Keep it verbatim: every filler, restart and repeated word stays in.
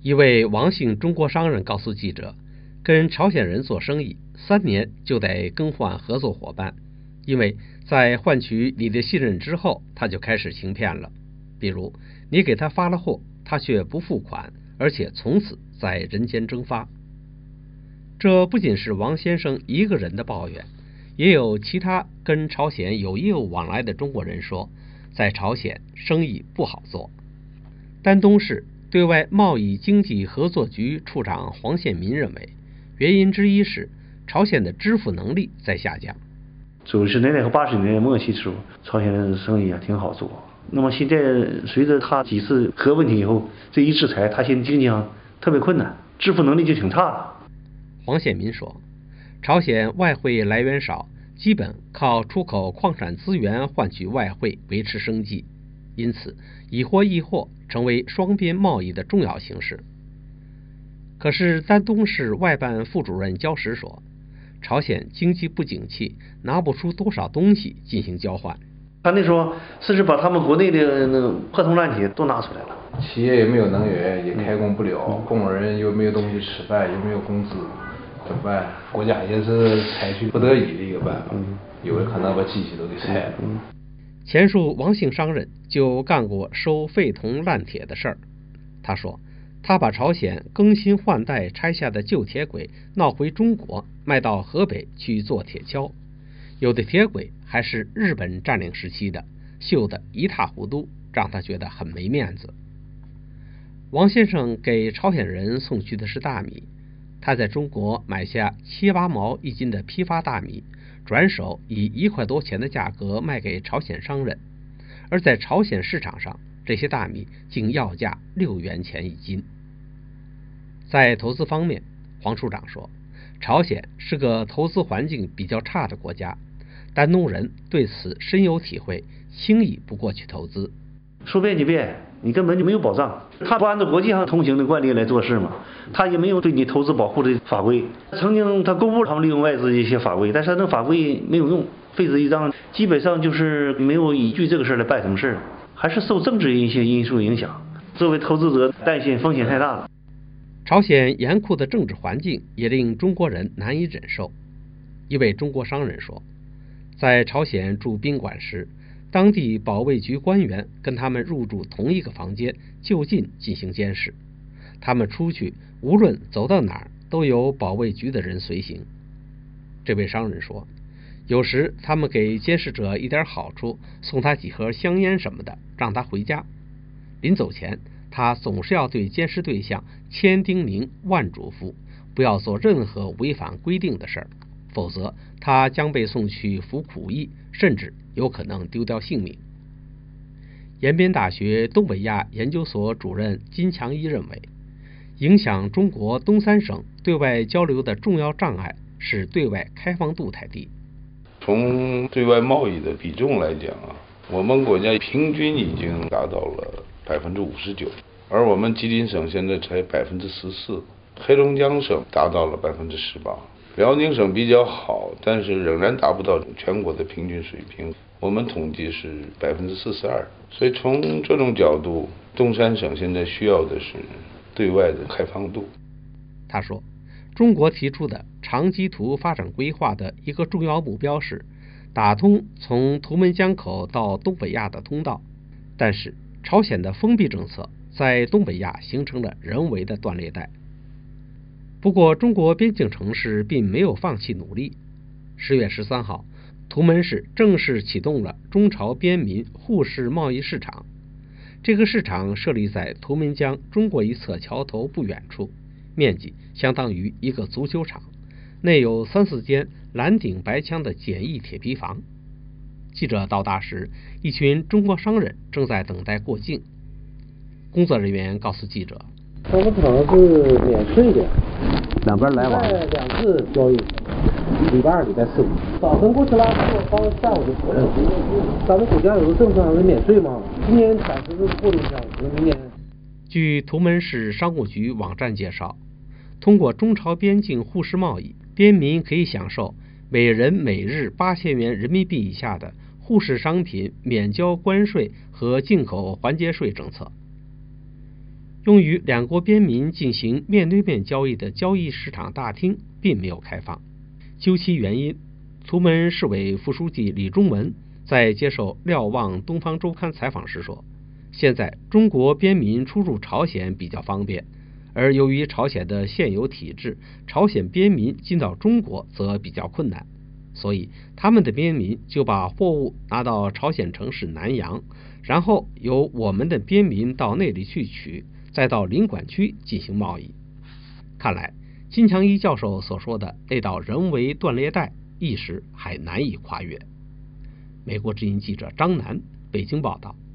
一位王姓中国商人告诉记者，跟朝鲜人做生意三年就得更换合作伙伴，因为在换取你的信任之后，他就开始行骗了。比如你给他发了货，他却不付款，而且从此在人间蒸发。这不仅是王先生一个人的抱怨，也有其他跟朝鲜有业务往来的中国人说，在朝鲜生意不好做。丹东市对外贸易经济合作局处长黄宪民认为，原因之一是朝鲜的支付能力在下降。 九十年代和八十年代末期时候，朝鲜的生意啊挺好做。那么现在随着他几次核问题以后，这一制裁，他现在经济上特别困难，支付能力就挺差了。 黄宪民说，朝鲜外汇来源少，基本靠出口矿产资源换取外汇维持生计，因此以货易货成为双边贸易的重要形式。可是丹东市外办副主任焦石说，朝鲜经济不景气，拿不出多少东西进行交换。 他那时候甚至把他们国内的那个破铜烂铁都拿出来了。 企业也没有能源，也开工不了，嗯、工人又没有东西吃饭，又没有工资，怎么办？国家也是采取不得已的一个办法，嗯、有的可能把机器都给拆了。嗯、 前述王姓商人就干过收废铜烂铁的事儿。他说，他把朝鲜更新换代拆下的旧铁轨闹回中国，卖到河北去做铁锹。有的铁轨还是日本占领时期的，锈得一塌糊涂，让他觉得很没面子。王先生给朝鲜人送去的是大米，他在中国买下七八毛一斤的批发大米，转手以一块多钱的价格卖给朝鲜商人，而在朝鲜市场上，这些大米竟要价六元钱一斤。在投资方面，黄处长说，朝鲜是个投资环境比较差的国家，丹东人对此深有体会，轻易不过去投资。 说变就变，你根本就没有保障。他不按照国际上通行的惯例来做事嘛，他也没有对你投资保护的法规。曾经他公布他们利用外资的一些法规，但是那法规没有用，废纸一张，基本上就是没有依据这个事来办什么事，还是受政治一些因素影响。作为投资者，担心风险太大了。 朝鲜严酷的政治环境也令中国人难以忍受。一位中国商人说，在朝鲜住宾馆时，当地保卫局官员跟他们入住同一个房间，就近进行监视。他们出去无论走到哪儿，都有保卫局的人随行。这位商人说，有时他们给监视者一点好处，送他几盒香烟什么的，让他回家。临走前，他总是要对监视对象千叮咛万嘱咐，不要做任何违反规定的事儿，否则他将被送去服苦役，甚至有可能丢掉性命。延边大学东北亚研究所主任金强一认为，影响中国东三省对外交流的重要障碍是对外开放度太低。 从对外贸易的比重来讲啊，我们国家平均已经达到了百分之五十九，而我们吉林省现在才百分之十四，黑龙江省达到了百分之十八，辽宁省比较好，但是仍然达不到全国的平均水平。我们统计是百分之四十二，所以从这种角度，东三省现在需要的是对外的开放度。 他说，中国提出的长基图发展规划的一个重要目标是打通从图们江口到东北亚的通道，但是朝鲜的封闭政策在东北亚形成了人为的断裂带。不过中国边境城市并没有放弃努力。十月十三号，图们市正式启动了中朝边民互市贸易市场。这个市场设立在图们江中国一侧桥头不远处，面积相当于一个足球场，内有三四间蓝顶白墙的简易铁皮房。记者到达时，一群中国商人正在等待过境。工作人员告诉记者， 我们场是免税的， 两边来往， 两次交易，礼拜二、礼拜四、五，早晨过去拉货，到下午就回来了。咱们国家有个政策是免税嘛，今年暂时是固定价格，明年。 据图们市商务局网站介绍，通过中朝边境互市贸易，边民可以享受每人每日八千元人民币以下的互市商品免交关税和进口环节税政策。 用于两国边民进行面对面交易的交易市场大厅并没有开放。究其原因，图门市委副书记李忠文在接受瞭望东方周刊采访时说，现在中国边民出入朝鲜比较方便，而由于朝鲜的现有体制，朝鲜边民进到中国则比较困难，所以他们的边民就把货物拿到朝鲜城市南阳，然后由我们的边民到那里去取，再到领馆区进行贸易。看来金强一教授所说的那道人为断裂带一时还难以跨越。美国之音记者张楠北京报道。